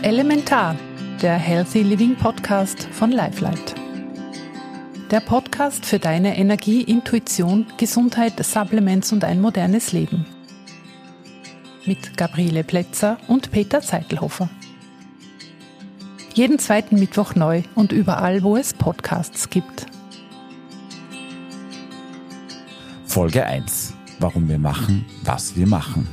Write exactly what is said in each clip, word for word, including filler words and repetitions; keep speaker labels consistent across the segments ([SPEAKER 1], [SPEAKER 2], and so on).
[SPEAKER 1] Elementar, der Healthy Living Podcast von Lifelight. Der Podcast für deine Energie, Intuition, Gesundheit, Supplements und ein modernes Leben. Mit Gabriele Plätzer und Peter Zeitelhofer. Jeden zweiten Mittwoch neu und überall, wo es Podcasts gibt.
[SPEAKER 2] Folge eins. Warum wir machen, was wir machen.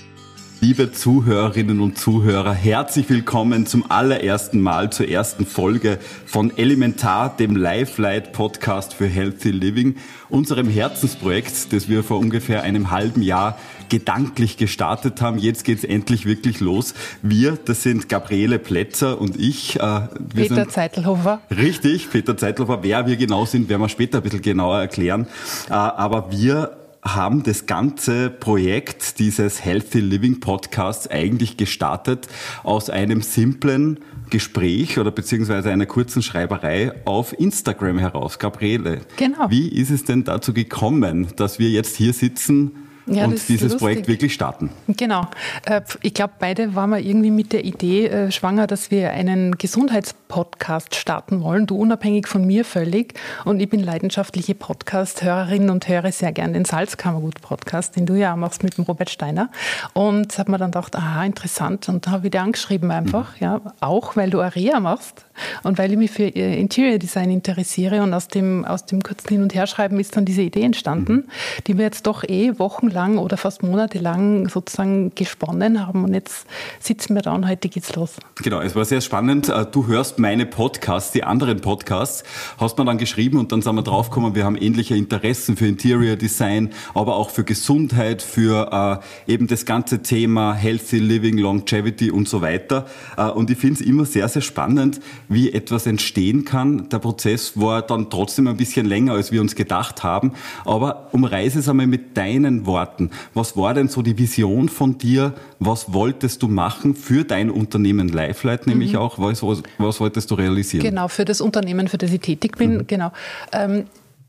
[SPEAKER 3] Liebe Zuhörerinnen und Zuhörer, herzlich willkommen zum allerersten Mal zur ersten Folge von Elementar, dem Lifelight-Podcast für Healthy Living, unserem Herzensprojekt, das wir vor ungefähr einem halben Jahr gedanklich gestartet haben. Jetzt geht's endlich wirklich los. Wir, das sind Gabriele Plätzer und ich. Äh, wir
[SPEAKER 1] Peter
[SPEAKER 3] sind,
[SPEAKER 1] Zeitelhofer.
[SPEAKER 3] Richtig, Peter Zeitelhofer. Wer wir genau sind, werden wir später ein bisschen genauer erklären. Äh, aber wir haben das ganze Projekt dieses Healthy Living Podcasts eigentlich gestartet aus einem simplen Gespräch oder beziehungsweise einer kurzen Schreiberei auf Instagram heraus. Gabriele,
[SPEAKER 1] Genau.
[SPEAKER 3] Wie ist es denn dazu gekommen, dass wir jetzt hier sitzen
[SPEAKER 1] Ja,
[SPEAKER 3] und dieses Projekt wirklich starten?
[SPEAKER 1] Genau. Ich glaube, beide waren wir irgendwie mit der Idee schwanger, dass wir einen Gesundheitspodcast starten wollen. Du unabhängig von mir völlig. Und ich bin leidenschaftliche Podcast-Hörerin und höre sehr gern den Salzkammergut-Podcast, den du ja auch machst mit dem Robert Steiner. Und habe mir dann gedacht, aha, interessant. Und da habe ich dir angeschrieben einfach, mhm. ja, auch weil du Area machst und weil ich mich für Interior Design interessiere. Und aus dem, aus dem kurzen Hin- und Herschreiben ist dann diese Idee entstanden, mhm. die wir jetzt doch eh wochenlang lang oder fast monatelang sozusagen gesponnen haben und jetzt sitzen wir da und heute geht's los.
[SPEAKER 3] Genau, es war sehr spannend. Du hörst meine Podcasts, die anderen Podcasts, hast mir dann geschrieben und dann sind wir draufgekommen, wir haben ähnliche Interessen für Interior Design, aber auch für Gesundheit, für äh, eben das ganze Thema Healthy Living, Longevity und so weiter. Äh, und ich finde es immer sehr, sehr spannend, wie etwas entstehen kann. Der Prozess war dann trotzdem ein bisschen länger, als wir uns gedacht haben, aber umreiße es einmal mit deinen Worten. Was war denn so die Vision von dir? Was wolltest du machen für dein Unternehmen Lifelight, nämlich mhm. auch? Was, was, was wolltest du realisieren?
[SPEAKER 1] Genau, für das Unternehmen, für das ich tätig bin. Mhm. Genau. Ähm,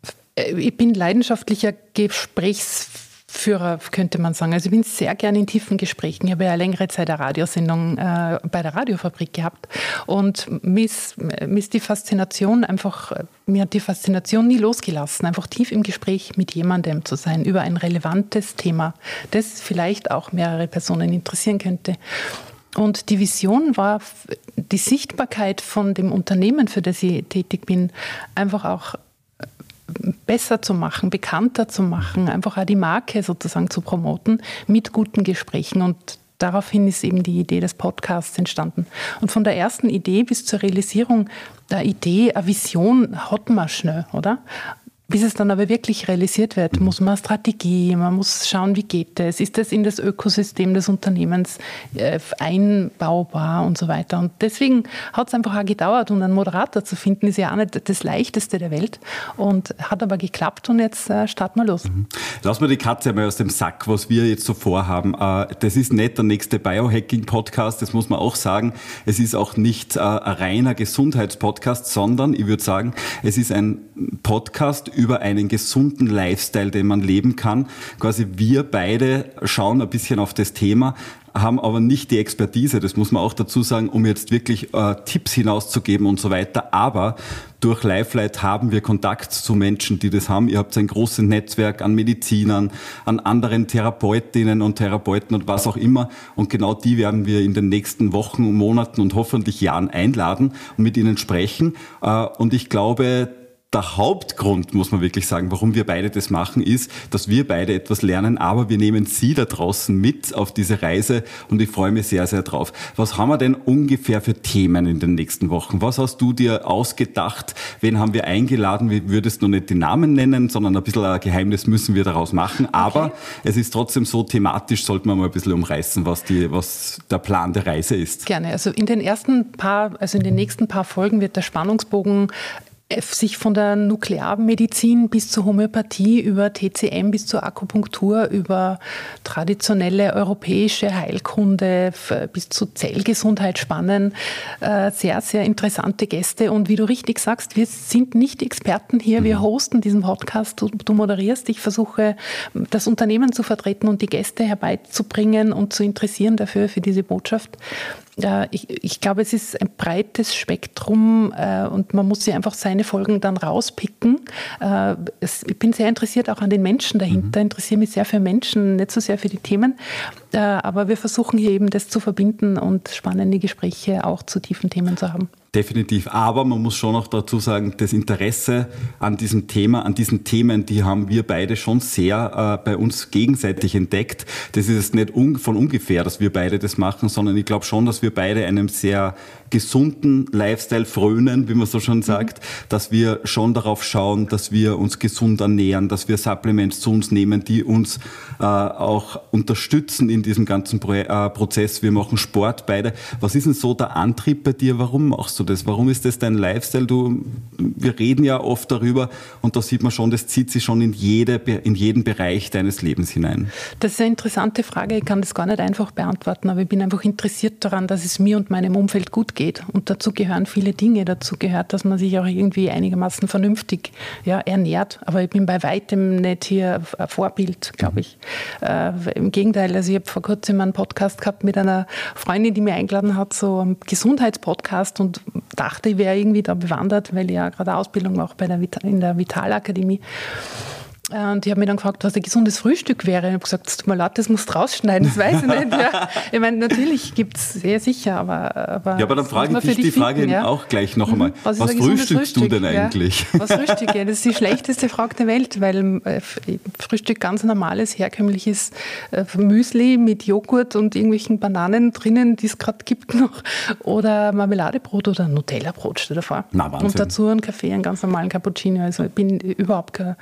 [SPEAKER 1] ich bin leidenschaftlicher Gesprächsführer, könnte man sagen. Also ich bin sehr gerne in tiefen Gesprächen. Ich habe ja eine längere Zeit eine Radiosendung äh, bei der Radiofabrik gehabt. Und mir ist, mir ist die Faszination einfach, mir hat die Faszination nie losgelassen, einfach tief im Gespräch mit jemandem zu sein über ein relevantes Thema, das vielleicht auch mehrere Personen interessieren könnte. Und die Vision war, die Sichtbarkeit von dem Unternehmen, für das ich tätig bin, einfach auch besser zu machen, bekannter zu machen, einfach auch die Marke sozusagen zu promoten mit guten Gesprächen. Und daraufhin ist eben die Idee des Podcasts entstanden. Und von der ersten Idee bis zur Realisierung der Idee, eine Vision hat man schnell, oder? Bis es dann aber wirklich realisiert wird, muss man eine Strategie, man muss schauen, wie geht es, ist das in das Ökosystem des Unternehmens äh, einbaubar und so weiter. Und deswegen hat es einfach auch gedauert und einen Moderator zu finden, ist ja auch nicht das Leichteste der Welt und hat aber geklappt und jetzt äh, starten wir los. Mhm.
[SPEAKER 3] Lass mal die Katze einmal aus dem Sack, was wir jetzt so vorhaben. Äh, das ist nicht der nächste Biohacking-Podcast, das muss man auch sagen. Es ist auch nicht äh, ein reiner Gesundheitspodcast, sondern ich würde sagen, es ist ein Podcast über einen gesunden Lifestyle, den man leben kann. Quasi wir beide schauen ein bisschen auf das Thema, haben aber nicht die Expertise, das muss man auch dazu sagen, um jetzt wirklich äh, Tipps hinauszugeben und so weiter. Aber durch Lifelight haben wir Kontakt zu Menschen, die das haben. Ihr habt ein großes Netzwerk an Medizinern, an anderen Therapeutinnen und Therapeuten und was auch immer. Und genau die werden wir in den nächsten Wochen, Monaten und hoffentlich Jahren einladen und mit ihnen sprechen. Äh, und ich glaube, der Hauptgrund, muss man wirklich sagen, warum wir beide das machen, ist, dass wir beide etwas lernen, aber wir nehmen Sie da draußen mit auf diese Reise und ich freue mich sehr, sehr drauf. Was haben wir denn ungefähr für Themen in den nächsten Wochen? Was hast du dir ausgedacht? Wen haben wir eingeladen? Wir würdest noch nicht die Namen nennen, sondern ein bisschen ein Geheimnis müssen wir daraus machen. Aber okay. Es ist trotzdem so, thematisch sollten wir mal ein bisschen umreißen, was, die, was der Plan der Reise ist.
[SPEAKER 1] Gerne. Also in den ersten paar, also in den nächsten paar Folgen wird der Spannungsbogen sich von der Nuklearmedizin bis zur Homöopathie, über T C M bis zur Akupunktur, über traditionelle europäische Heilkunde bis zu Zellgesundheit spannen. Sehr, sehr interessante Gäste. Und wie du richtig sagst, wir sind nicht Experten hier. Wir hosten diesen Podcast. Du, du moderierst. Ich versuche, das Unternehmen zu vertreten und die Gäste herbeizubringen und zu interessieren dafür, für diese Botschaft. äh, ich, ich glaube, es ist ein breites Spektrum äh, und man muss sich einfach seine Folgen dann rauspicken. Äh, es, ich bin sehr interessiert auch an den Menschen dahinter, mhm. interessiere mich sehr für Menschen, nicht so sehr für die Themen. Äh, aber wir versuchen hier eben das zu verbinden und spannende Gespräche auch zu tiefen Themen zu haben.
[SPEAKER 3] Definitiv. Aber man muss schon auch dazu sagen, das Interesse an diesem Thema, an diesen Themen, die haben wir beide schon sehr äh, bei uns gegenseitig entdeckt. Das ist nicht un- von ungefähr, dass wir beide das machen, sondern ich glaube schon, dass wir beide einem sehr gesunden Lifestyle frönen, wie man so schon sagt, mhm. dass wir schon darauf schauen, dass wir uns gesund ernähren, dass wir Supplements zu uns nehmen, die uns äh, auch unterstützen in diesem ganzen Pro- äh, Prozess. Wir machen Sport beide. Was ist denn so der Antrieb bei dir? Warum machst du das? Warum ist das dein Lifestyle? Du, wir reden ja oft darüber und da sieht man schon, das zieht sich schon in, jede, in jeden Bereich deines Lebens hinein.
[SPEAKER 1] Das ist eine interessante Frage. Ich kann das gar nicht einfach beantworten, aber ich bin einfach interessiert daran, dass es mir und meinem Umfeld gut geht. Und dazu gehören viele Dinge. Dazu gehört, dass man sich auch irgendwie einigermaßen vernünftig ja, ernährt. Aber ich bin bei weitem nicht hier ein Vorbild, glaube ich. Äh, Im Gegenteil, also ich habe vor kurzem einen Podcast gehabt mit einer Freundin, die mich eingeladen hat, so einen Gesundheitspodcast und dachte, ich wäre irgendwie da bewandert, weil ich ja gerade Ausbildung mache bei der Vita- in der Vitalakademie. Und ich habe mich dann gefragt, was ein gesundes Frühstück wäre. Ich habe gesagt, es tut mir leid, das musst du rausschneiden, das weiß ich nicht. Ja. Ich meine, natürlich gibt es sehr sicher, aber... aber
[SPEAKER 3] ja, aber dann frage ich dich die Frage finden, ja? auch gleich noch einmal. Was, was frühstückst Frühstück? du denn eigentlich?
[SPEAKER 1] Ja. Was frühstücke? Das ist die schlechteste Frage der Welt, weil äh, Frühstück ganz normales, herkömmliches äh, Müsli mit Joghurt und irgendwelchen Bananen drinnen, die es gerade gibt noch, oder Marmeladebrot oder Nutella-Brot steht davor.
[SPEAKER 3] Na, Wahnsinn.
[SPEAKER 1] Und dazu einen Kaffee, einen ganz normalen Cappuccino. Also ich bin überhaupt kein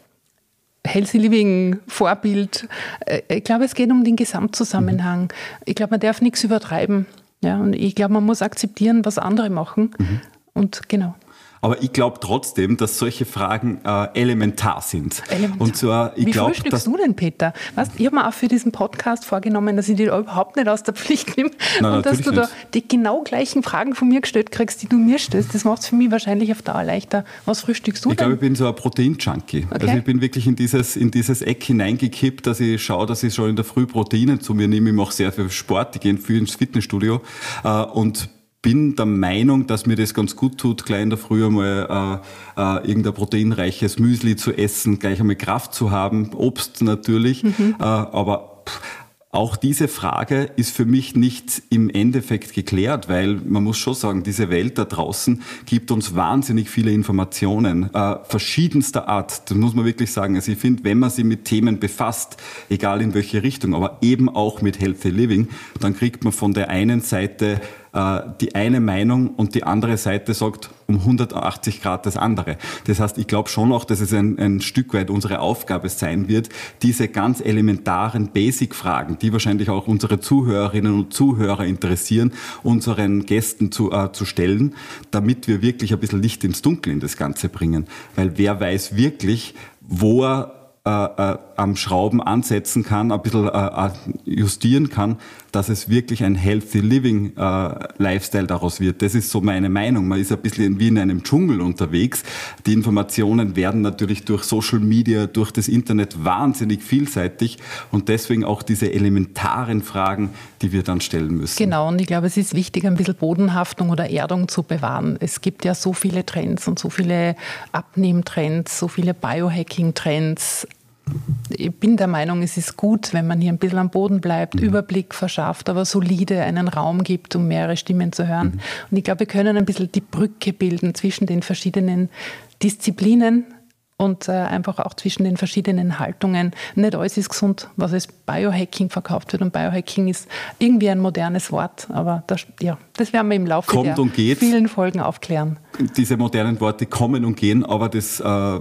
[SPEAKER 1] Healthy Living Vorbild. Ich glaube, es geht um den Gesamtzusammenhang. Mhm. Ich glaube, man darf nichts übertreiben. Ja, und ich glaube, man muss akzeptieren, was andere machen. Mhm. Und genau.
[SPEAKER 3] Aber ich glaube trotzdem, dass solche Fragen äh, elementar sind.
[SPEAKER 1] Elementar.
[SPEAKER 3] Und zwar, ich
[SPEAKER 1] Wie
[SPEAKER 3] glaub,
[SPEAKER 1] frühstückst du denn, Peter? Weißt, ich habe mir auch für diesen Podcast vorgenommen, dass ich dich überhaupt nicht aus der Pflicht nehme.
[SPEAKER 3] Nein,
[SPEAKER 1] und dass du
[SPEAKER 3] nicht.
[SPEAKER 1] da die genau gleichen Fragen von mir gestellt kriegst, die du mir stellst. Das macht es für mich wahrscheinlich auf Dauer leichter. Was frühstückst du
[SPEAKER 3] ich
[SPEAKER 1] denn?
[SPEAKER 3] Ich glaube, ich bin so ein Protein-Junkie. Okay. Also ich bin wirklich in dieses, in dieses Eck hineingekippt, dass ich schaue, dass ich schon in der Früh Proteine zu mir nehme. Ich mache sehr viel Sport, ich gehe viel ins Fitnessstudio äh, und bin der Meinung, dass mir das ganz gut tut, gleich in der Früh einmal äh, äh, irgendein proteinreiches Müsli zu essen, gleich einmal Kraft zu haben, Obst natürlich, mhm. äh, aber pff, auch diese Frage ist für mich nicht im Endeffekt geklärt, weil man muss schon sagen, diese Welt da draußen gibt uns wahnsinnig viele Informationen, äh, verschiedenster Art, das muss man wirklich sagen. Also ich finde, wenn man sich mit Themen befasst, egal in welche Richtung, aber eben auch mit Healthy Living, dann kriegt man von der einen Seite die eine Meinung und die andere Seite sagt um hundertachtzig Grad das andere. Das heißt, ich glaube schon auch, dass es ein, ein Stück weit unsere Aufgabe sein wird, diese ganz elementaren Basic-Fragen, die wahrscheinlich auch unsere Zuhörerinnen und Zuhörer interessieren, unseren Gästen zu, äh, zu stellen, damit wir wirklich ein bisschen Licht ins Dunkel in das Ganze bringen. Weil wer weiß wirklich, wo er Äh, äh, am Schrauben ansetzen kann, ein bisschen äh, justieren kann, dass es wirklich ein Healthy Living äh, Lifestyle daraus wird. Das ist so meine Meinung. Man ist ein bisschen wie in einem Dschungel unterwegs. Die Informationen werden natürlich durch Social Media, durch das Internet wahnsinnig vielseitig und deswegen auch diese elementaren Fragen, die wir dann stellen müssen.
[SPEAKER 1] Genau, und ich glaube, es ist wichtig, ein bisschen Bodenhaftung oder Erdung zu bewahren. Es gibt ja so viele Trends und so viele Abnehmtrends, so viele Biohacking-Trends. Ich bin der Meinung, es ist gut, wenn man hier ein bisschen am Boden bleibt, mhm. Überblick verschafft, aber solide einen Raum gibt, um mehrere Stimmen zu hören. Mhm. Und ich glaube, wir können ein bisschen die Brücke bilden zwischen den verschiedenen Disziplinen und äh, einfach auch zwischen den verschiedenen Haltungen. Nicht alles ist gesund, was als Biohacking verkauft wird. Und Biohacking ist irgendwie ein modernes Wort, aber das, ja, das werden wir im Laufe
[SPEAKER 3] Kommt
[SPEAKER 1] der vielen Folgen aufklären.
[SPEAKER 3] Diese modernen Worte kommen und gehen, aber das äh,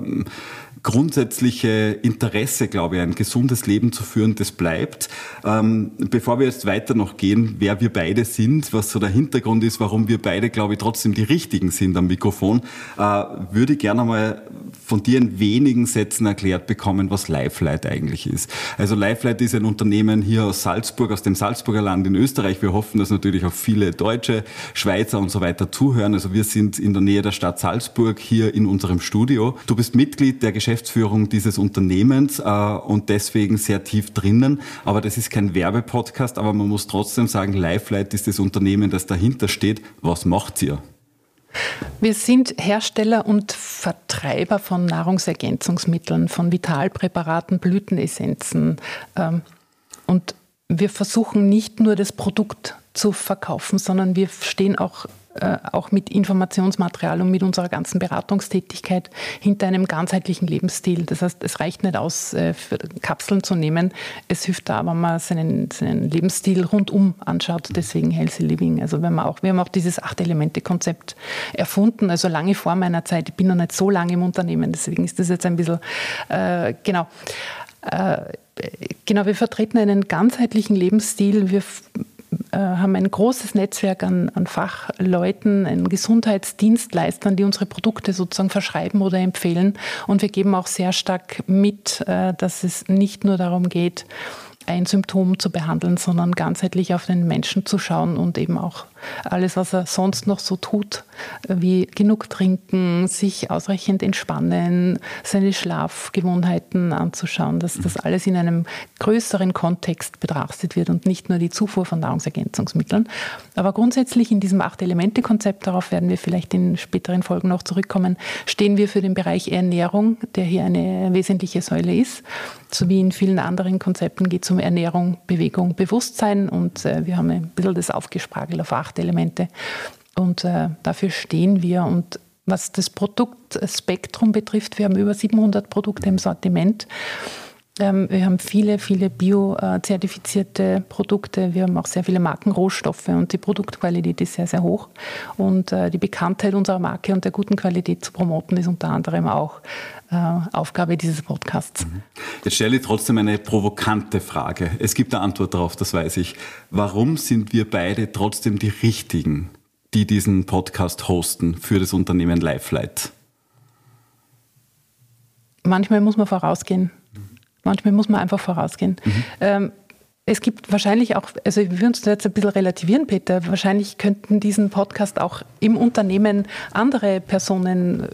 [SPEAKER 3] grundsätzliche Interesse, glaube ich, ein gesundes Leben zu führen, das bleibt. Ähm, bevor wir jetzt weiter noch gehen, wer wir beide sind, was so der Hintergrund ist, warum wir beide, glaube ich, trotzdem die Richtigen sind am Mikrofon, äh, würde ich gerne mal von dir in wenigen Sätzen erklärt bekommen, was Lifelight eigentlich ist. Also Lifelight ist ein Unternehmen hier aus Salzburg, aus dem Salzburger Land in Österreich. Wir hoffen, dass natürlich auch viele Deutsche, Schweizer und so weiter zuhören. Also wir sind in der Nähe der Stadt Salzburg hier in unserem Studio. Du bist Mitglied der Geschäftsführung Geschäftsführung dieses Unternehmens äh, und deswegen sehr tief drinnen. Aber das ist kein Werbepodcast, aber man muss trotzdem sagen, Lifelight ist das Unternehmen, das dahinter steht. Was macht ihr?
[SPEAKER 1] Wir sind Hersteller und Vertreiber von Nahrungsergänzungsmitteln, von Vitalpräparaten, Blütenessenzen. Ähm, und wir versuchen nicht nur das Produkt zu verkaufen, sondern wir stehen auch, äh, auch mit Informationsmaterial und mit unserer ganzen Beratungstätigkeit hinter einem ganzheitlichen Lebensstil. Das heißt, es reicht nicht aus, äh, für Kapseln zu nehmen. Es hilft da, wenn man seinen, seinen Lebensstil rundum anschaut. Deswegen Healthy Living. Also wenn man auch, wir haben auch dieses Acht-Elemente-Konzept erfunden, also lange vor meiner Zeit. Ich bin noch nicht so lange im Unternehmen, deswegen ist das jetzt ein bisschen, äh, genau. Äh, genau, wir vertreten einen ganzheitlichen Lebensstil. Wir haben ein großes Netzwerk an, an Fachleuten, an Gesundheitsdienstleistern, die unsere Produkte sozusagen verschreiben oder empfehlen. Und wir geben auch sehr stark mit, dass es nicht nur darum geht, ein Symptom zu behandeln, sondern ganzheitlich auf den Menschen zu schauen und eben auch alles, was er sonst noch so tut, wie genug trinken, sich ausreichend entspannen, seine Schlafgewohnheiten anzuschauen, dass das alles in einem größeren Kontext betrachtet wird und nicht nur die Zufuhr von Nahrungsergänzungsmitteln. Aber grundsätzlich in diesem Acht-Elemente-Konzept, darauf werden wir vielleicht in späteren Folgen noch zurückkommen, stehen wir für den Bereich Ernährung, der hier eine wesentliche Säule ist. So wie in vielen anderen Konzepten geht es um Ernährung, Bewegung, Bewusstsein und äh, wir haben ein bisschen das aufgespragelt auf acht Elemente und äh, dafür stehen wir. Und was das Produktspektrum betrifft, wir haben über siebenhundert Produkte im Sortiment. Ähm, wir haben viele, viele bio-zertifizierte Produkte. Wir haben auch sehr viele Markenrohstoffe und die Produktqualität ist sehr, sehr hoch. Und äh, die Bekanntheit unserer Marke und der guten Qualität zu promoten ist unter anderem auch äh, Aufgabe dieses Podcasts.
[SPEAKER 3] Jetzt stelle ich trotzdem eine provokante Frage. Es gibt eine Antwort darauf, das weiß ich. Warum sind wir beide trotzdem die Richtigen, die diesen Podcast hosten für das Unternehmen Lifelight?
[SPEAKER 1] Manchmal muss man vorausgehen. Manchmal muss man einfach vorausgehen. Mhm. Ähm, es gibt wahrscheinlich auch, also wir würden uns jetzt ein bisschen relativieren, Peter, wahrscheinlich könnten diesen Podcast auch im Unternehmen andere Personen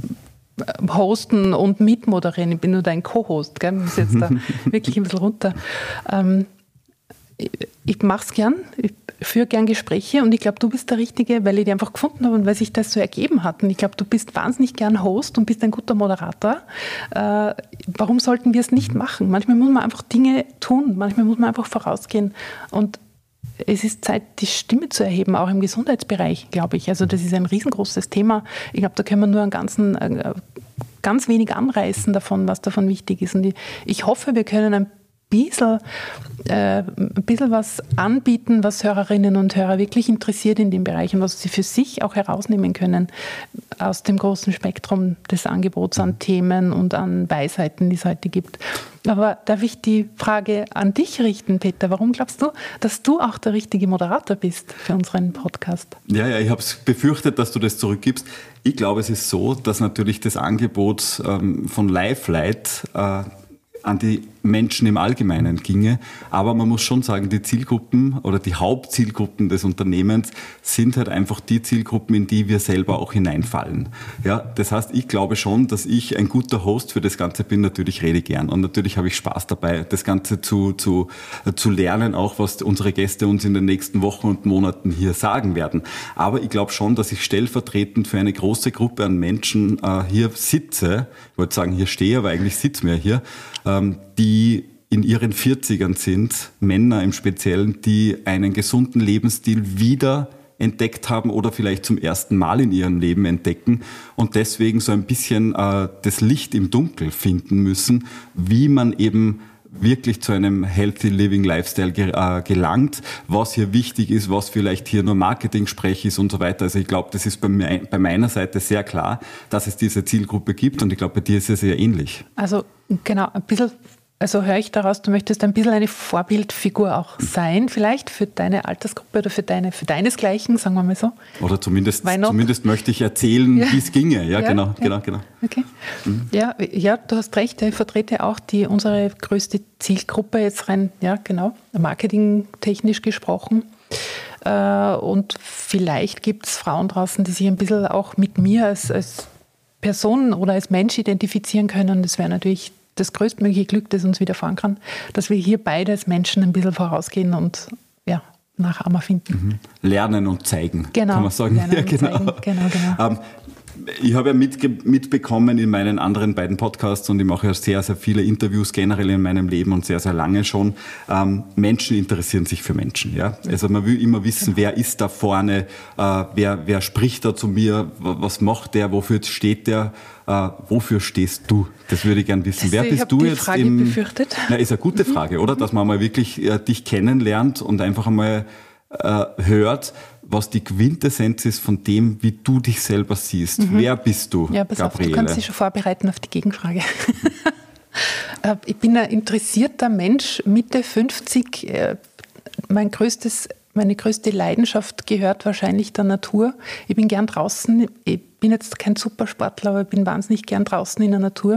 [SPEAKER 1] hosten und mitmoderieren. Ich bin nur dein Co-Host, gell? Ich muss jetzt da wirklich ein bisschen runter. Ähm, ich ich mache es gern, ich führe gern Gespräche und ich glaube, du bist der Richtige, weil ich die einfach gefunden habe und weil sich das so ergeben hat. Und ich glaube, du bist wahnsinnig gern Host und bist ein guter Moderator. Äh, warum sollten wir es nicht machen? Manchmal muss man einfach Dinge tun, manchmal muss man einfach vorausgehen. Und es ist Zeit, die Stimme zu erheben, auch im Gesundheitsbereich, glaube ich. Also das ist ein riesengroßes Thema. Ich glaube, da können wir nur einen ganzen, äh, ganz wenig anreißen davon, was davon wichtig ist. Und ich, ich hoffe, wir können ein bisschen, äh, ein bisschen was anbieten, was Hörerinnen und Hörer wirklich interessiert in dem Bereich und was sie für sich auch herausnehmen können aus dem großen Spektrum des Angebots an Themen und an Weisheiten, die es heute gibt. Aber darf ich die Frage an dich richten, Peter? Warum glaubst du, dass du auch der richtige Moderator bist für unseren Podcast?
[SPEAKER 3] Ja, ja, ich habe es befürchtet, dass du das zurückgibst. Ich glaube, es ist so, dass natürlich das Angebot ähm, von Lifelight äh, an die Menschen im Allgemeinen ginge. Aber man muss schon sagen, die Zielgruppen oder die Hauptzielgruppen des Unternehmens sind halt einfach die Zielgruppen, in die wir selber auch hineinfallen. Ja, das heißt, ich glaube schon, dass ich ein guter Host für das Ganze bin. Natürlich rede ich gern und natürlich habe ich Spaß dabei, das Ganze zu, zu, zu lernen, auch was unsere Gäste uns in den nächsten Wochen und Monaten hier sagen werden. Aber ich glaube schon, dass ich stellvertretend für eine große Gruppe an Menschen äh, hier sitze. Ich wollte sagen, hier stehe, aber eigentlich sitzen wir hier, ähm, die die in ihren vierzigern sind, Männer im Speziellen, die einen gesunden Lebensstil wieder entdeckt haben oder vielleicht zum ersten Mal in ihrem Leben entdecken und deswegen so ein bisschen äh, das Licht im Dunkel finden müssen, wie man eben wirklich zu einem Healthy Living Lifestyle ge- äh, gelangt, was hier wichtig ist, was vielleicht hier nur Marketing-Sprech ist und so weiter. Also ich glaube, das ist bei, me- bei meiner Seite sehr klar, dass es diese Zielgruppe gibt und ich glaube, bei dir ist es sehr ähnlich.
[SPEAKER 1] Also genau, ein bisschen. Also höre ich daraus, du möchtest ein bisschen eine Vorbildfigur auch sein, vielleicht für deine Altersgruppe oder für deine, für deinesgleichen, sagen wir mal so.
[SPEAKER 3] Oder zumindest, zumindest möchte ich erzählen, ja. wie es ginge. Ja, ja genau, ja. genau, genau.
[SPEAKER 1] Okay. Mhm. Ja, ja, du hast recht, ich vertrete auch die, unsere größte Zielgruppe, jetzt rein, ja genau, marketingtechnisch gesprochen. Und vielleicht gibt es Frauen draußen, die sich ein bisschen auch mit mir als, als Person oder als Mensch identifizieren können. Das wäre natürlich das größtmögliche Glück, das uns widerfahren kann, dass wir hier beide als Menschen ein bisschen vorausgehen und ja, Nachahmer finden.
[SPEAKER 3] Mhm. Lernen und zeigen,
[SPEAKER 1] genau,
[SPEAKER 3] kann man sagen.
[SPEAKER 1] Lernen
[SPEAKER 3] ja,
[SPEAKER 1] und
[SPEAKER 3] genau.
[SPEAKER 1] zeigen. Genau, genau.
[SPEAKER 3] Ähm, Ich habe ja mitge- mitbekommen in meinen anderen beiden Podcasts und ich mache ja sehr, sehr viele Interviews generell in meinem Leben und sehr, sehr lange schon. Ähm, Menschen interessieren sich für Menschen. Ja? Also man will immer wissen, wer ist da vorne, äh, wer, wer spricht da zu mir, was macht der, wofür steht der, äh, wofür stehst du? Das würde ich gerne wissen.
[SPEAKER 1] Also
[SPEAKER 3] wer bist
[SPEAKER 1] ich
[SPEAKER 3] du
[SPEAKER 1] die
[SPEAKER 3] jetzt?
[SPEAKER 1] Frage
[SPEAKER 3] Im,
[SPEAKER 1] befürchtet.
[SPEAKER 3] Na, ist eine gute Frage, oder? Dass man mal wirklich äh, dich kennenlernt und einfach einmal äh, hört, was die Quintessenz ist von dem, wie du dich selber siehst. Mhm. Wer bist du,
[SPEAKER 1] ja, pass
[SPEAKER 3] Gabriele?
[SPEAKER 1] Auf, du kannst dich schon vorbereiten auf die Gegenfrage. Ich bin ein interessierter Mensch, Mitte fünfzig. Mein größtes, meine größte Leidenschaft gehört wahrscheinlich der Natur. Ich bin gern draußen. Ich bin jetzt kein Supersportler, aber ich bin wahnsinnig gern draußen in der Natur.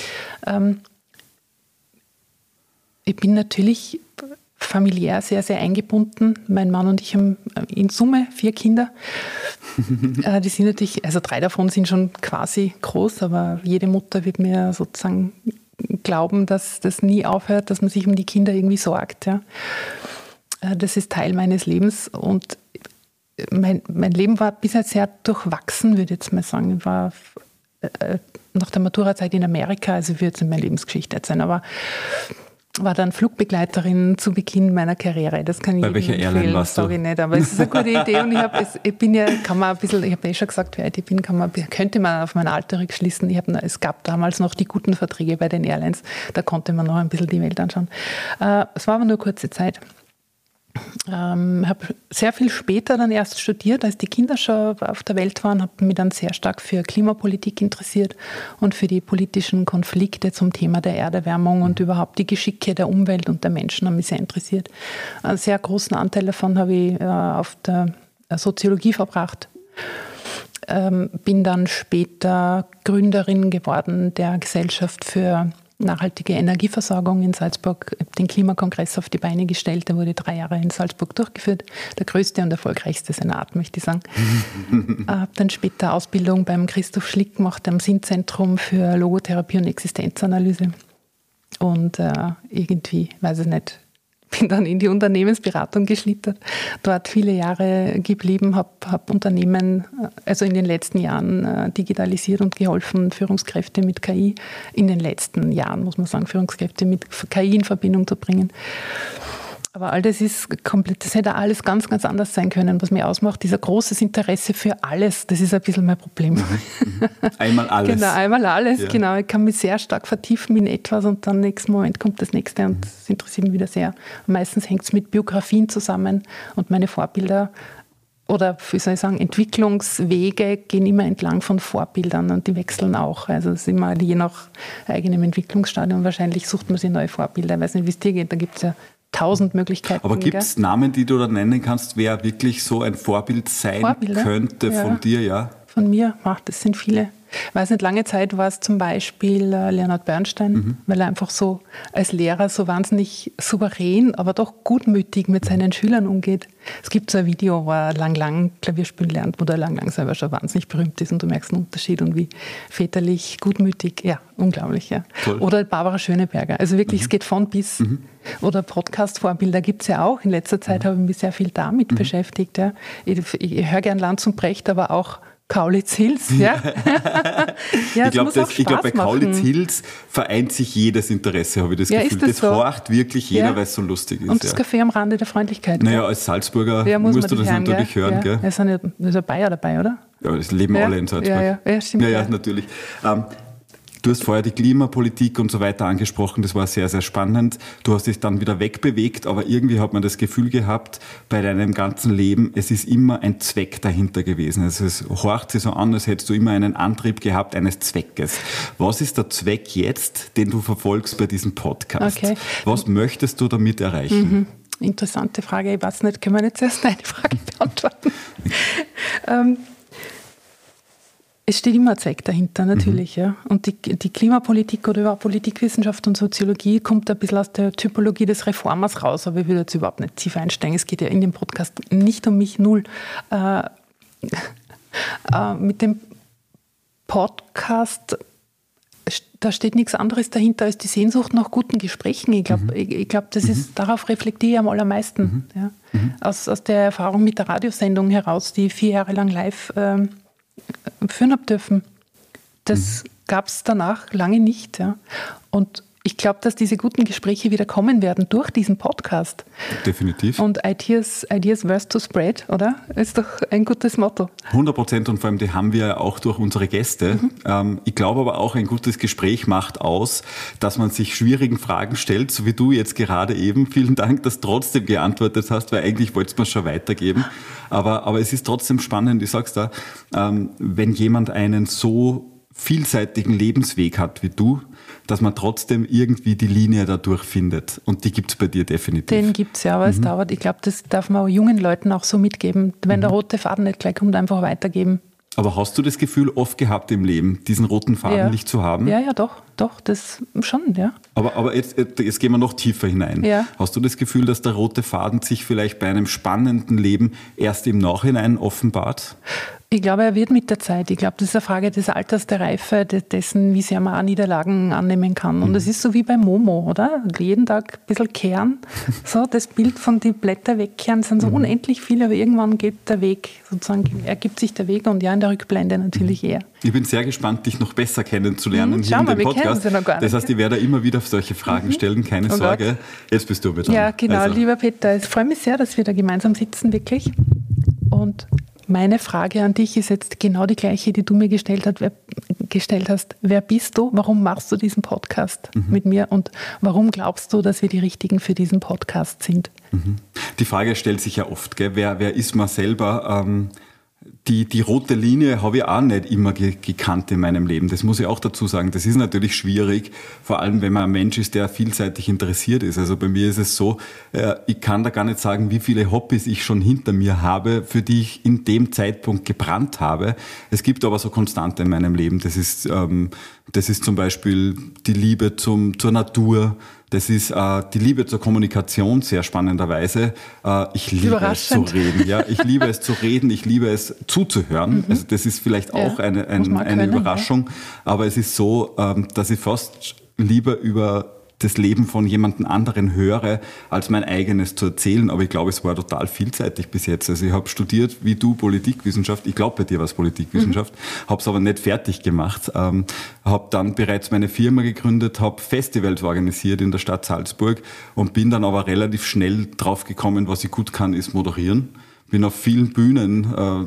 [SPEAKER 1] Ich bin natürlich familiär sehr, sehr eingebunden. Mein Mann und ich haben in Summe vier Kinder. Die sind natürlich, also drei davon sind schon quasi groß, aber jede Mutter wird mir sozusagen glauben, dass das nie aufhört, dass man sich um die Kinder irgendwie sorgt. Ja. Das ist Teil meines Lebens und mein, mein Leben war bisher sehr durchwachsen, würde ich jetzt mal sagen. Ich war nach der Maturazeit in Amerika, also ich würde jetzt in meiner Lebensgeschichte jetzt sein, aber war dann Flugbegleiterin zu Beginn meiner Karriere. Das kann ich
[SPEAKER 3] Bei welcher Airline warst du?
[SPEAKER 1] Sage ich nicht, aber es ist eine gute Idee und ich, hab, es, ich bin ja, kann man ein bisschen, ich habe eh schon gesagt, wie alt ich bin, kann man, könnte man auf mein Alter rückschließen. Ich hab, es gab damals noch die guten Verträge bei den Airlines, da konnte man noch ein bisschen die Welt anschauen. Äh, es war aber nur kurze Zeit. Ich ähm, habe sehr viel später dann erst studiert, als die Kinder schon auf der Welt waren, habe mich dann sehr stark für Klimapolitik interessiert und für die politischen Konflikte zum Thema der Erderwärmung und überhaupt die Geschicke der Umwelt und der Menschen haben mich sehr interessiert. Einen sehr großen Anteil davon habe ich äh, auf der Soziologie verbracht. Ähm, bin dann später Gründerin geworden der Gesellschaft für nachhaltige Energieversorgung in Salzburg, den Klimakongress auf die Beine gestellt. Der wurde drei Jahre in Salzburg durchgeführt. Der größte und erfolgreichste seiner Art, möchte ich sagen. Habe dann später Ausbildung beim Christoph Schlick gemacht, am Sinnzentrum für Logotherapie und Existenzanalyse. Und äh, irgendwie, weiß ich nicht, bin dann in die Unternehmensberatung geschlittert, dort viele Jahre geblieben, habe hab Unternehmen, also in den letzten Jahren äh, digitalisiert und geholfen, Führungskräfte mit K I, in den letzten Jahren, muss man sagen, Führungskräfte mit K I in Verbindung zu bringen. Aber all das ist komplett, das hätte alles ganz, ganz anders sein können, was mir ausmacht. Dieser großes Interesse für alles, das ist ein bisschen mein Problem.
[SPEAKER 3] Mhm. Einmal alles.
[SPEAKER 1] Genau, einmal alles,
[SPEAKER 3] ja. Genau.
[SPEAKER 1] Ich kann mich sehr stark vertiefen in etwas und dann im nächsten Moment kommt das nächste und das interessiert mich wieder sehr. Und meistens hängt es mit Biografien zusammen und meine Vorbilder oder, wie soll ich sagen, Entwicklungswege gehen immer entlang von Vorbildern und die wechseln auch. Also es ist immer je nach eigenem Entwicklungsstadium. Wahrscheinlich sucht man sich neue Vorbilder. Ich weiß nicht, wie es dir geht, da gibt es ja tausend Möglichkeiten.
[SPEAKER 3] Aber gibt es Namen, die du da nennen kannst, wer wirklich so ein Vorbild sein Vorbilder? könnte
[SPEAKER 1] ja.
[SPEAKER 3] von dir? Ja.
[SPEAKER 1] Von mir? Ach, das sind viele. Ich weiß nicht, lange Zeit war es zum Beispiel Leonard Bernstein, mhm. weil er einfach so als Lehrer so wahnsinnig souverän, aber doch gutmütig mit seinen Schülern umgeht. Es gibt so ein Video, wo er lang, lang Klavierspielen lernt, wo der lang, lang selber schon wahnsinnig berühmt ist und du merkst einen Unterschied und wie väterlich, gutmütig, ja, unglaublich, ja. Toll. Oder Barbara Schöneberger, also wirklich, mhm. es geht von bis. Mhm. Oder Podcast-Vorbilder gibt es ja auch. In letzter Zeit mhm. habe ich mich sehr viel damit mhm. beschäftigt. Ja. Ich, ich höre gern Lanz und Brecht, aber auch Kaulitz-Hills, ja. ja
[SPEAKER 3] ich glaube, glaub, bei Kaulitz-Hills vereint sich jedes Interesse, habe ich das ja, Gefühl. Das, das so? horcht wirklich jeder, ja. weil es so lustig ist.
[SPEAKER 1] Und das ja. Café am Rande der Freundlichkeit.
[SPEAKER 3] Naja, als Salzburger ja, muss musst du das hören, natürlich gell? hören.
[SPEAKER 1] Ja.
[SPEAKER 3] Gell?
[SPEAKER 1] Es sind ja, da ist ein Bayer dabei, oder?
[SPEAKER 3] Ja, das leben
[SPEAKER 1] ja.
[SPEAKER 3] alle in Salzburg.
[SPEAKER 1] Ja, ja. ja stimmt.
[SPEAKER 3] Ja, ja, natürlich. Ähm, Du hast vorher die Klimapolitik und so weiter angesprochen, das war sehr, sehr spannend. Du hast dich dann wieder wegbewegt, aber irgendwie hat man das Gefühl gehabt, bei deinem ganzen Leben, es ist immer ein Zweck dahinter gewesen. Also es horcht sich so an, als hättest du immer einen Antrieb gehabt eines Zweckes. Was ist der Zweck jetzt, den du verfolgst bei diesem Podcast? Okay. Was möchtest du damit erreichen?
[SPEAKER 1] Mhm. Interessante Frage. Ich weiß nicht, können wir nicht zuerst eine Frage beantworten? ähm, Es steht immer ein Zweck dahinter, natürlich. Mhm. Ja. Und die, die Klimapolitik oder überhaupt Politikwissenschaft und Soziologie kommt ein bisschen aus der Typologie des Reformers raus, aber ich will jetzt überhaupt nicht tief einsteigen. Es geht ja in dem Podcast nicht um mich, null. Äh, äh, mit dem Podcast, da steht nichts anderes dahinter als die Sehnsucht nach guten Gesprächen. Ich glaube, mhm. ich, ich glaub, das mhm. ist, darauf reflektiere ich am allermeisten. Mhm. Ja. Mhm. Aus, aus der Erfahrung mit der Radiosendung heraus, die ich vier Jahre lang live ähm, führen habe dürfen. Das mhm. gab es danach lange nicht. Ja. Und ich glaube, dass diese guten Gespräche wieder kommen werden durch diesen Podcast.
[SPEAKER 3] Definitiv.
[SPEAKER 1] Und Ideas, Ideas worth to spread, oder? Ist doch ein gutes Motto.
[SPEAKER 3] hundert Prozent, und vor allem die haben wir auch durch unsere Gäste. Mhm. Ähm, ich glaube aber auch, ein gutes Gespräch macht aus, dass man sich schwierigen Fragen stellt, so wie du jetzt gerade eben. Vielen Dank, dass du trotzdem geantwortet hast, weil eigentlich wolltest du es schon weitergeben. Aber, aber es ist trotzdem spannend, ich sag's da, ähm, wenn jemand einen so vielseitigen Lebensweg hat wie du, dass man trotzdem irgendwie die Linie dadurch findet. Und die gibt es bei dir definitiv.
[SPEAKER 1] Den gibt es ja, aber mhm. es dauert. Ich glaube, das darf man auch jungen Leuten auch so mitgeben. Wenn mhm. der rote Faden nicht gleich kommt, einfach weitergeben.
[SPEAKER 3] Aber hast du das Gefühl oft gehabt im Leben, diesen roten Faden
[SPEAKER 1] ja.
[SPEAKER 3] nicht zu haben?
[SPEAKER 1] Ja, ja, doch, doch, das schon, ja.
[SPEAKER 3] Aber, aber jetzt, jetzt gehen wir noch tiefer hinein.
[SPEAKER 1] Ja.
[SPEAKER 3] Hast du das Gefühl, dass der rote Faden sich vielleicht bei einem spannenden Leben erst im Nachhinein offenbart?
[SPEAKER 1] Ich glaube, er wird mit der Zeit. Ich glaube, das ist eine Frage des Alters, der Reife, dessen, wie sehr man auch Niederlagen annehmen kann. Und es mhm. ist so wie bei Momo, oder? Jeden Tag ein bisschen kehren. So, das Bild von die Blätter wegkehren sind so mhm. unendlich viele, aber irgendwann geht der Weg, sozusagen ergibt sich der Weg, und ja, in der Rückblende natürlich eher.
[SPEAKER 3] Ich bin sehr gespannt, dich noch besser kennenzulernen
[SPEAKER 1] mhm,
[SPEAKER 3] hier in
[SPEAKER 1] mal,
[SPEAKER 3] dem Podcast.
[SPEAKER 1] Wir noch gar nicht,
[SPEAKER 3] das heißt, ich werde immer wieder solche Fragen mhm. stellen, keine oh Sorge. Gott. Jetzt bist du mit dran.
[SPEAKER 1] Ja, genau,
[SPEAKER 3] also.
[SPEAKER 1] Lieber Peter, ich freue mich sehr, dass wir da gemeinsam sitzen, wirklich. Und meine Frage an dich ist jetzt genau die gleiche, die du mir gestellt, hat, wer, gestellt hast. Wer bist du? Warum machst du diesen Podcast mhm. mit mir? Und warum glaubst du, dass wir die Richtigen für diesen Podcast sind?
[SPEAKER 3] Mhm. Die Frage stellt sich ja oft, gell? Wer, wer ist man selber? Ähm, die, die rote Linie habe ich auch nicht immer ge- gekannt in meinem Leben. Das muss ich auch dazu sagen. Das ist natürlich schwierig, vor allem wenn man ein Mensch ist, der vielseitig interessiert ist. Also bei mir ist es so, äh, ich kann da gar nicht sagen, wie viele Hobbys ich schon hinter mir habe, für die ich in dem Zeitpunkt gebrannt habe. Es gibt aber so Konstante in meinem Leben. Das ist, ähm, das ist zum Beispiel die Liebe zum, zur Natur. Das ist äh, die Liebe zur Kommunikation, sehr spannenderweise. Äh, ich liebe es zu reden. Ja, ich liebe es zu reden, ich liebe es zuzuhören. Mhm. Also das ist vielleicht auch ja, eine, ein, eine können, Überraschung. Ja. Aber es ist so, ähm, dass ich fast lieber über das Leben von jemandem anderen höre, als mein eigenes zu erzählen. Aber ich glaube, es war total vielseitig bis jetzt. Also ich habe studiert, wie du, Politikwissenschaft. Ich glaube, bei dir war es Politikwissenschaft. Mhm. Habe es aber nicht fertig gemacht. Ähm, habe dann bereits meine Firma gegründet, habe Festivals organisiert in der Stadt Salzburg und bin dann aber relativ schnell drauf gekommen, was ich gut kann, ist moderieren. Bin auf vielen Bühnen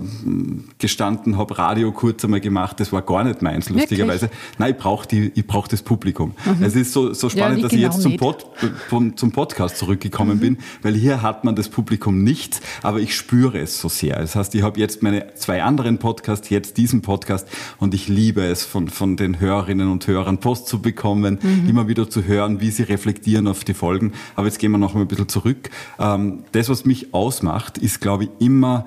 [SPEAKER 3] äh, gestanden, habe Radio kurz einmal gemacht. Das war gar nicht meins, lustigerweise. Wirklich? Nein, ich brauche die, ich brauche das Publikum. Mhm. Es ist so, so spannend, ja, dass genau ich jetzt zum, Pod, von, zum Podcast zurückgekommen mhm. bin, weil hier hat man das Publikum nicht, aber ich spüre es so sehr. Das heißt, ich habe jetzt meine zwei anderen Podcasts, jetzt diesen Podcast, und ich liebe es, von, von den Hörerinnen und Hörern Post zu bekommen, mhm. immer wieder zu hören, wie sie reflektieren auf die Folgen. Aber jetzt gehen wir noch mal ein bisschen zurück. Ähm, das, was mich ausmacht, ist, glaube ich, immer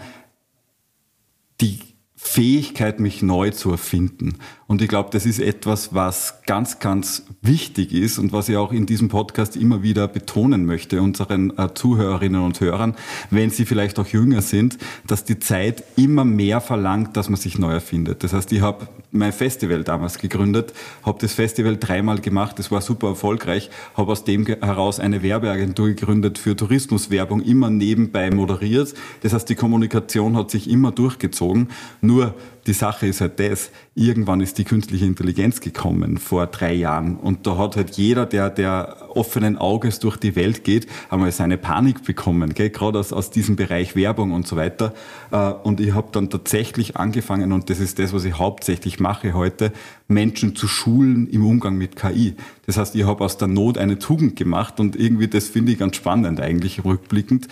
[SPEAKER 3] die Fähigkeit, mich neu zu erfinden. Und ich glaube, das ist etwas, was ganz, ganz wichtig ist und was ich auch in diesem Podcast immer wieder betonen möchte, unseren äh, Zuhörerinnen und Hörern, wenn sie vielleicht auch jünger sind, dass die Zeit immer mehr verlangt, dass man sich neu erfindet. Das heißt, ich habe mein Festival damals gegründet, habe das Festival dreimal gemacht, das war super erfolgreich, habe aus dem heraus eine Werbeagentur gegründet für Tourismuswerbung, immer nebenbei moderiert. Das heißt, die Kommunikation hat sich immer durchgezogen. Nur die Sache ist halt das, irgendwann ist die künstliche Intelligenz gekommen, vor drei Jahren. Und da hat halt jeder, der, der offenen Auges durch die Welt geht, einmal seine Panik bekommen, gell? Gerade aus, aus diesem Bereich Werbung und so weiter. Und ich habe dann tatsächlich angefangen, und das ist das, was ich hauptsächlich mache heute, Menschen zu schulen im Umgang mit K I. Das heißt, ich habe aus der Not eine Tugend gemacht, und irgendwie, das finde ich ganz spannend eigentlich rückblickend.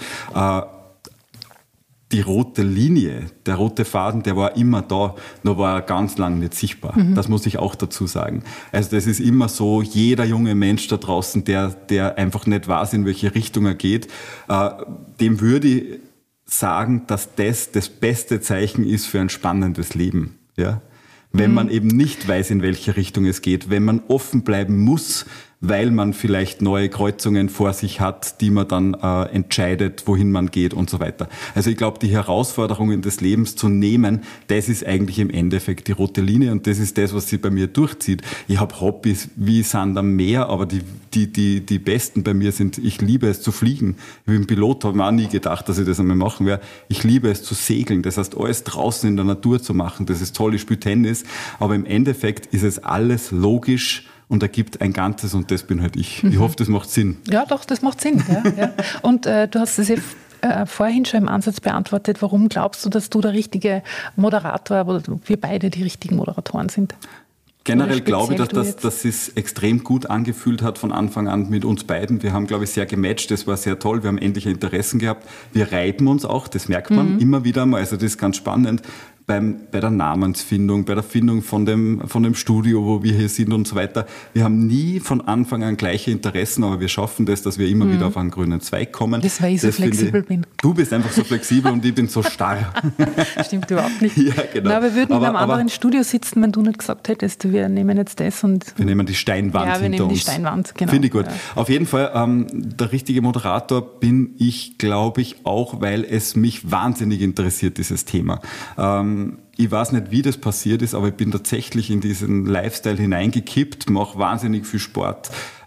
[SPEAKER 3] Die rote Linie, der rote Faden, der war immer da, nur war er ganz lang nicht sichtbar. Mhm. Das muss ich auch dazu sagen. Also das ist immer so, jeder junge Mensch da draußen, der, der einfach nicht weiß, in welche Richtung er geht, äh, dem würde ich sagen, dass das das beste Zeichen ist für ein spannendes Leben. Ja? Wenn mhm. man eben nicht weiß, in welche Richtung es geht, wenn man offen bleiben muss, weil man vielleicht neue Kreuzungen vor sich hat, die man dann äh, entscheidet, wohin man geht und so weiter. Also ich glaube, die Herausforderungen des Lebens zu nehmen, das ist eigentlich im Endeffekt die rote Linie und das ist das, was sich bei mir durchzieht. Ich habe Hobbys wie Sand am Meer, aber die, die, die, die besten bei mir sind, ich liebe es zu fliegen. Ich bin Pilot, habe mir auch nie gedacht, dass ich das einmal machen werde. Ich liebe es zu segeln, das heißt, alles draußen in der Natur zu machen, das ist toll, ich spiele Tennis, aber im Endeffekt ist es alles logisch und ergibt ein Ganzes und das bin halt ich. Ich hoffe, das macht Sinn.
[SPEAKER 1] Ja, doch, das macht Sinn. Ja, ja. Und äh, du hast es ja äh, vorhin schon im Ansatz beantwortet. Warum glaubst du, dass du der richtige Moderator oder wir beide die richtigen Moderatoren sind?
[SPEAKER 3] Generell glaube ich, dass das, dass es extrem gut angefühlt hat von Anfang an mit uns beiden. Wir haben, glaube ich, sehr gematcht. Das war sehr toll. Wir haben ähnliche Interessen gehabt. Wir reiben uns auch. Das merkt man mhm. immer wieder mal. Also das ist ganz spannend. Beim, bei der Namensfindung, bei der Findung von dem, von dem Studio, wo wir hier sind und so weiter. Wir haben nie von Anfang an gleiche Interessen, aber wir schaffen das, dass wir immer mhm. wieder auf einen grünen Zweig kommen.
[SPEAKER 1] Das, weil ich so das flexibel ich, bin.
[SPEAKER 3] Du bist einfach so flexibel und ich bin so starr.
[SPEAKER 1] Stimmt überhaupt nicht.
[SPEAKER 3] Ja, genau.
[SPEAKER 1] Na, wir würden
[SPEAKER 3] aber,
[SPEAKER 1] in einem anderen Studio sitzen, wenn du nicht gesagt hättest, wir nehmen jetzt das und...
[SPEAKER 3] Wir nehmen die Steinwand
[SPEAKER 1] ja, wir
[SPEAKER 3] hinter
[SPEAKER 1] nehmen
[SPEAKER 3] uns.
[SPEAKER 1] die Steinwand, genau.
[SPEAKER 3] Finde ich gut.
[SPEAKER 1] Ja.
[SPEAKER 3] Auf jeden Fall, ähm, der richtige Moderator bin ich, glaube ich, auch, weil es mich wahnsinnig interessiert, dieses Thema. Ähm, Ich weiß nicht, wie das passiert ist, aber ich bin tatsächlich in diesen Lifestyle hineingekippt, mache wahnsinnig viel Sport.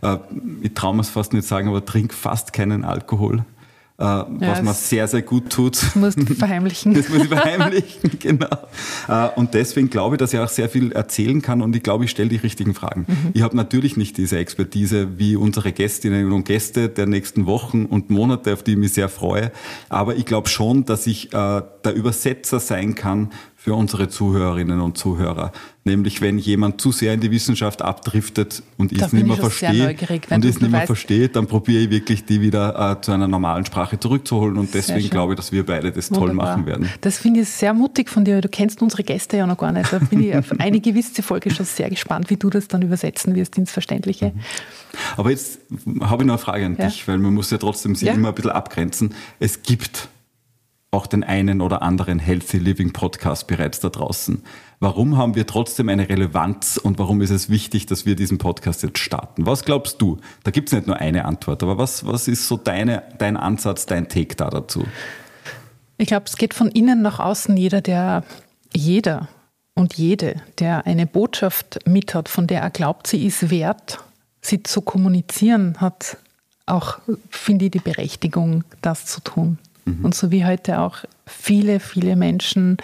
[SPEAKER 3] Ich traue mir es fast nicht sagen, aber trinke fast keinen Alkohol. Ja, was mir sehr, sehr gut tut.
[SPEAKER 1] Das musst du verheimlichen.
[SPEAKER 3] Das muss ich verheimlichen, genau. Und deswegen glaube ich, dass ich auch sehr viel erzählen kann und ich glaube, ich stelle die richtigen Fragen. Mhm. Ich habe natürlich nicht diese Expertise wie unsere Gästinnen und Gäste der nächsten Wochen und Monate, auf die ich mich sehr freue. Aber ich glaube schon, dass ich der Übersetzer sein kann für unsere Zuhörerinnen und Zuhörer. Nämlich, wenn jemand zu sehr in die Wissenschaft abdriftet und ich es nicht mehr verstehe, und ich es nicht mehr verstehe, dann probiere ich wirklich, die wieder äh, zu einer normalen Sprache zurückzuholen. Und deswegen glaube ich, dass wir beide das Wunderbar. Toll machen werden.
[SPEAKER 1] Das finde ich sehr mutig von dir. Du kennst unsere Gäste ja noch gar nicht. Da bin ich auf eine gewisse Folge schon sehr gespannt, wie du das dann übersetzen wirst ins Verständliche.
[SPEAKER 3] Mhm. Aber jetzt habe ich noch eine Frage an ja. dich, weil man muss ja trotzdem sich ja. immer ein bisschen abgrenzen. Es gibt auch den einen oder anderen Healthy Living Podcast bereits da draußen. Warum haben wir trotzdem eine Relevanz und warum ist es wichtig, dass wir diesen Podcast jetzt starten? Was glaubst du? Da gibt es nicht nur eine Antwort, aber was, was ist so deine, dein Ansatz, dein Take da dazu?
[SPEAKER 1] Ich glaube, es geht von innen nach außen. Jeder, der, jeder und jede, der eine Botschaft mit hat, von der er glaubt, sie ist wert, sie zu kommunizieren, hat auch, finde ich, die Berechtigung, das zu tun. Und so wie heute auch viele, viele Menschen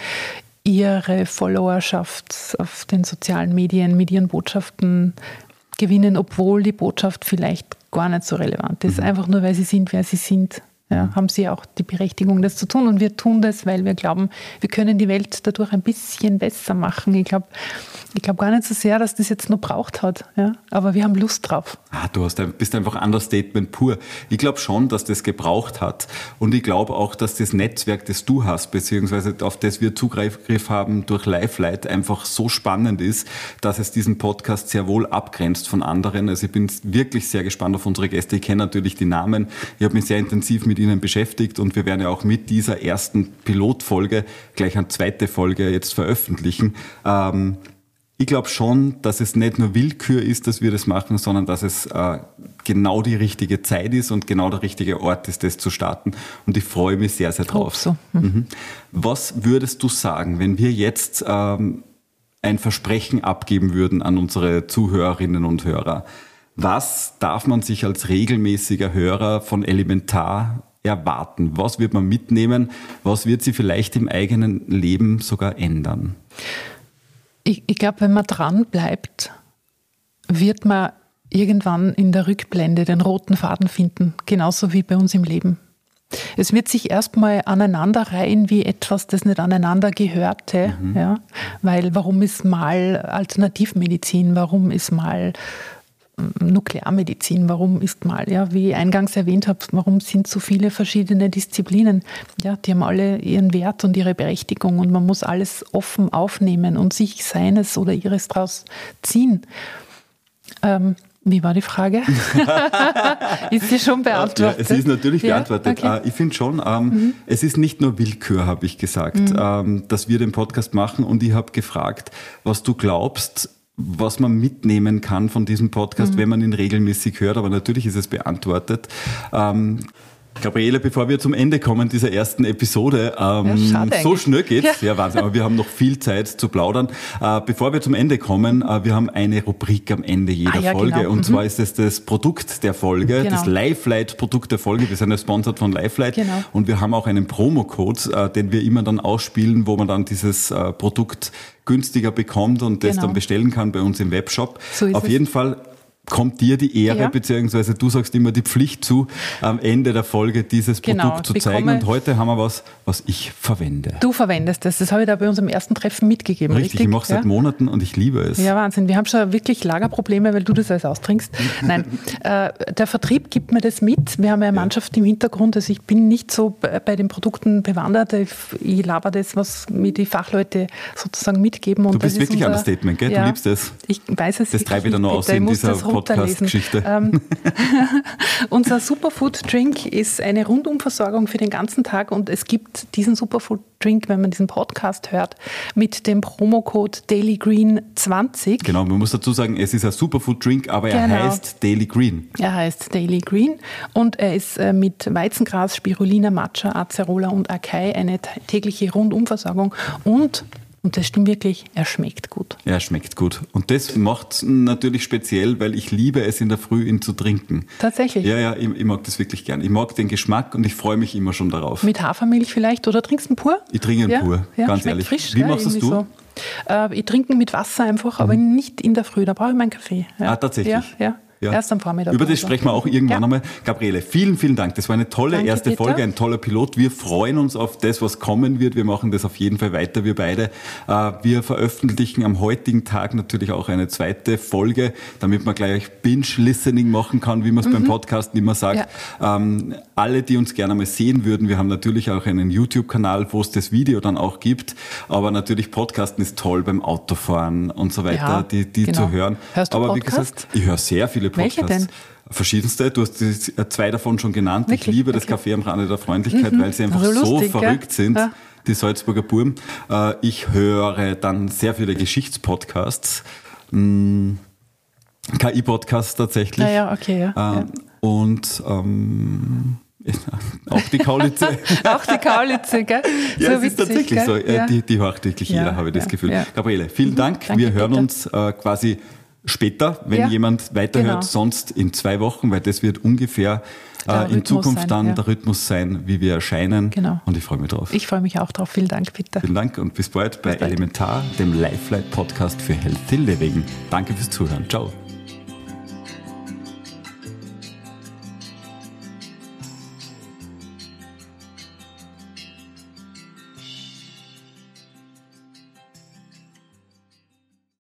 [SPEAKER 1] ihre Followerschaft auf den sozialen Medien mit ihren Botschaften gewinnen, obwohl die Botschaft vielleicht gar nicht so relevant ist. Mhm. Einfach nur, weil sie sind, wer sie sind, ja, haben sie auch die Berechtigung, das zu tun. Und wir tun das, weil wir glauben, wir können die Welt dadurch ein bisschen besser machen. Ich glaube ich glaub gar nicht so sehr, dass das jetzt noch braucht hat. Ja? Aber wir haben Lust drauf.
[SPEAKER 3] Ah, du hast, bist einfach Understatement pur. Ich glaube schon, dass das gebraucht hat. Und ich glaube auch, dass das Netzwerk, das du hast, beziehungsweise auf das wir Zugriff haben durch Live-Light, einfach so spannend ist, dass es diesen Podcast sehr wohl abgrenzt von anderen. Also ich bin wirklich sehr gespannt auf unsere Gäste. Ich kenne natürlich die Namen. Ich habe mich sehr intensiv mit ihnen beschäftigt und wir werden ja auch mit dieser ersten Pilotfolge gleich eine zweite Folge jetzt veröffentlichen. Ähm, ich glaube schon, dass es nicht nur Willkür ist, dass wir das machen, sondern dass es äh, genau die richtige Zeit ist und genau der richtige Ort ist, das zu starten. Und ich freue mich sehr, sehr drauf.
[SPEAKER 1] So. Mhm.
[SPEAKER 3] Mhm. Was würdest du sagen, wenn wir jetzt ähm, ein Versprechen abgeben würden an unsere Zuhörerinnen und Hörer? Was darf man sich als regelmäßiger Hörer von Elementar erwarten? Was wird man mitnehmen? Was wird sie vielleicht im eigenen Leben sogar ändern?
[SPEAKER 1] Ich, ich glaube, wenn man dran bleibt, wird man irgendwann in der Rückblende den roten Faden finden, genauso wie bei uns im Leben. Es wird sich erstmal aneinanderreihen wie etwas, das nicht aneinander gehörte. Mhm. Ja? Weil warum ist mal Alternativmedizin, warum ist mal Nuklearmedizin, warum ist mal, ja, wie ich eingangs erwähnt habe, warum sind so viele verschiedene Disziplinen? Ja, die haben alle ihren Wert und ihre Berechtigung und man muss alles offen aufnehmen und sich seines oder ihres draus ziehen. Ähm, wie war die Frage? Ist sie schon beantwortet?
[SPEAKER 3] Ja, es ist natürlich
[SPEAKER 1] ja?
[SPEAKER 3] beantwortet.
[SPEAKER 1] Okay.
[SPEAKER 3] Ich finde schon, ähm, mhm. es ist nicht nur Willkür, habe ich gesagt, mhm. ähm, dass wir den Podcast machen und ich habe gefragt, was du glaubst, was man mitnehmen kann von diesem Podcast,
[SPEAKER 1] Mhm.
[SPEAKER 3] wenn man ihn regelmäßig hört. Aber natürlich ist es beantwortet. Ähm, Gabriele, bevor wir zum Ende kommen dieser ersten Episode, ähm,
[SPEAKER 1] Ja, schade
[SPEAKER 3] so
[SPEAKER 1] eigentlich.
[SPEAKER 3] schnell geht's,
[SPEAKER 1] Ja.
[SPEAKER 3] ja Wahnsinn, aber wir haben noch viel Zeit zu plaudern. Äh, bevor wir zum Ende kommen, äh, wir haben eine Rubrik am Ende jeder
[SPEAKER 1] Ah, ja,
[SPEAKER 3] Folge
[SPEAKER 1] genau.
[SPEAKER 3] und
[SPEAKER 1] Mhm.
[SPEAKER 3] zwar ist es das Produkt der Folge,
[SPEAKER 1] Genau.
[SPEAKER 3] das Lifelight-Produkt der Folge. Wir sind ja sponsert von Lifelight
[SPEAKER 1] Genau.
[SPEAKER 3] und wir haben auch einen Promocode, äh, den wir immer dann ausspielen, wo man dann dieses äh, Produkt günstiger bekommt und das
[SPEAKER 1] Genau.
[SPEAKER 3] dann bestellen kann bei uns im Webshop.
[SPEAKER 1] So ist
[SPEAKER 3] Auf
[SPEAKER 1] es.
[SPEAKER 3] jeden Fall kommt dir die Ehre,
[SPEAKER 1] Ja.
[SPEAKER 3] beziehungsweise du sagst immer die Pflicht zu, am Ende der Folge dieses
[SPEAKER 1] Genau,
[SPEAKER 3] Produkt zu
[SPEAKER 1] bekomme-
[SPEAKER 3] zeigen. Und heute haben wir was, was ich verwende.
[SPEAKER 1] Du verwendest das. Das habe ich da bei unserem ersten Treffen mitgegeben,
[SPEAKER 3] Richtig,
[SPEAKER 1] richtig?
[SPEAKER 3] ich mache es seit
[SPEAKER 1] ja?
[SPEAKER 3] Monaten und ich liebe es.
[SPEAKER 1] Ja, Wahnsinn. Wir haben schon wirklich Lagerprobleme, weil du das alles austrinkst. Nein, äh, der Vertrieb gibt mir das mit. Wir haben eine Mannschaft im Hintergrund. Also ich bin nicht so bei bei den Produkten bewandert. Ich, ich laber das, was mir die Fachleute sozusagen mitgeben. Und
[SPEAKER 3] Du bist
[SPEAKER 1] das ist
[SPEAKER 3] wirklich
[SPEAKER 1] unser,
[SPEAKER 3] Understatement, gell?
[SPEAKER 1] Ja,
[SPEAKER 3] Du liebst es.
[SPEAKER 1] Ich weiß es
[SPEAKER 3] Das treibe ich dann noch
[SPEAKER 1] nicht,
[SPEAKER 3] aus
[SPEAKER 1] bitte.
[SPEAKER 3] in
[SPEAKER 1] Ich muss
[SPEAKER 3] dieser
[SPEAKER 1] das runterlesen.
[SPEAKER 3] Podcast-Geschichte.
[SPEAKER 1] Ähm, unser Superfood-Drink ist eine Rundumversorgung für den ganzen Tag und es gibt diesen Superfood-Drink, wenn man diesen Podcast hört, mit dem Promocode Daily Green zwanzig.
[SPEAKER 3] Genau, man muss dazu sagen, es ist ein Superfood-Drink, aber er
[SPEAKER 1] Genau.
[SPEAKER 3] heißt Daily Green.
[SPEAKER 1] Er heißt Daily Green und er ist äh, mit Weizengras, Spirulina, Matcha, Acerola und Acai eine t- tägliche Rundumversorgung und, und das stimmt wirklich, er schmeckt gut.
[SPEAKER 3] Er schmeckt gut. Und das macht natürlich speziell, weil ich liebe es in der Früh, ihn zu trinken.
[SPEAKER 1] Tatsächlich.
[SPEAKER 3] Ja, ja, ich, ich mag das wirklich gern. Ich mag den Geschmack und ich freue mich immer schon darauf.
[SPEAKER 1] Mit Hafermilch vielleicht oder trinkst du ihn pur?
[SPEAKER 3] Ich trinke ihn
[SPEAKER 1] ja,
[SPEAKER 3] pur,
[SPEAKER 1] ja,
[SPEAKER 3] ganz
[SPEAKER 1] schmeckt
[SPEAKER 3] ehrlich.
[SPEAKER 1] Frisch,
[SPEAKER 3] Wie
[SPEAKER 1] gell,
[SPEAKER 3] machst das
[SPEAKER 1] irgendwie
[SPEAKER 3] du?
[SPEAKER 1] So. Äh, ich trinke ihn mit Wasser einfach, aber nicht in der Früh, da brauche ich meinen Kaffee. Ja.
[SPEAKER 3] Ah, tatsächlich?
[SPEAKER 1] Ja, ja.
[SPEAKER 3] Ja.
[SPEAKER 1] Erst am Vormittag.
[SPEAKER 3] Über das
[SPEAKER 1] also.
[SPEAKER 3] sprechen wir auch irgendwann
[SPEAKER 1] Ja.
[SPEAKER 3] einmal. Gabriele, vielen, vielen Dank. Das war eine tolle
[SPEAKER 1] Danke,
[SPEAKER 3] erste
[SPEAKER 1] Peter.
[SPEAKER 3] Folge, ein toller Pilot. Wir freuen uns auf das, was kommen wird. Wir machen das auf jeden Fall weiter, wir beide. Äh, Wir veröffentlichen am heutigen Tag natürlich auch eine zweite Folge, damit man gleich Binge-Listening machen kann, wie man es beim Podcast immer sagt. Ähm, alle, die uns gerne mal sehen würden, wir haben natürlich auch einen YouTube-Kanal, wo es das Video dann auch gibt. Aber natürlich Podcasten ist toll beim Autofahren und so weiter,
[SPEAKER 1] Ja,
[SPEAKER 3] die, die
[SPEAKER 1] genau.
[SPEAKER 3] zu hören.
[SPEAKER 1] Hörst du
[SPEAKER 3] Aber wie
[SPEAKER 1] Podcast?
[SPEAKER 3] gesagt, ich höre sehr viele Podcasts.
[SPEAKER 1] Welche denn?
[SPEAKER 3] Verschiedenste. Du hast die, zwei davon schon genannt. Ich
[SPEAKER 1] Wirklich?
[SPEAKER 3] liebe das
[SPEAKER 1] Okay.
[SPEAKER 3] Café am Rande der Freundlichkeit, weil sie einfach
[SPEAKER 1] Also
[SPEAKER 3] so
[SPEAKER 1] lustig,
[SPEAKER 3] verrückt
[SPEAKER 1] gell?
[SPEAKER 3] sind,
[SPEAKER 1] Ja.
[SPEAKER 3] die Salzburger Burm. Äh, Ich höre dann sehr viele Geschichtspodcasts. Mm, K I-Podcasts tatsächlich.
[SPEAKER 1] Ja, ja, okay, ja.
[SPEAKER 3] Ähm, Und ähm, auch die Kaulitze.
[SPEAKER 1] Auch die Kaulitze, gell?
[SPEAKER 3] Ja,
[SPEAKER 1] so
[SPEAKER 3] es ist
[SPEAKER 1] witzig,
[SPEAKER 3] tatsächlich
[SPEAKER 1] gell?
[SPEAKER 3] so. Äh,
[SPEAKER 1] Ja.
[SPEAKER 3] Die, die hört wirklich
[SPEAKER 1] Ja,
[SPEAKER 3] jeder, habe ich das
[SPEAKER 1] ja,
[SPEAKER 3] Gefühl.
[SPEAKER 1] ja.
[SPEAKER 3] Gabriele, vielen Dank.
[SPEAKER 1] Danke,
[SPEAKER 3] Wir hören
[SPEAKER 1] Peter.
[SPEAKER 3] uns äh, quasi später, wenn
[SPEAKER 1] Ja,
[SPEAKER 3] jemand weiterhört,
[SPEAKER 1] genau.
[SPEAKER 3] sonst in zwei Wochen, weil das wird ungefähr
[SPEAKER 1] Der
[SPEAKER 3] äh, in
[SPEAKER 1] Rhythmus
[SPEAKER 3] Zukunft
[SPEAKER 1] sein,
[SPEAKER 3] dann
[SPEAKER 1] ja.
[SPEAKER 3] der Rhythmus sein, wie wir erscheinen.
[SPEAKER 1] Genau.
[SPEAKER 3] Und ich freue mich drauf.
[SPEAKER 1] Ich freue mich auch drauf. Vielen Dank, Peter.
[SPEAKER 3] Vielen Dank und bis bald bei
[SPEAKER 1] Bis bald.
[SPEAKER 3] Elementar, dem Lifelight Podcast für Healthy Living. Danke fürs Zuhören. Ciao.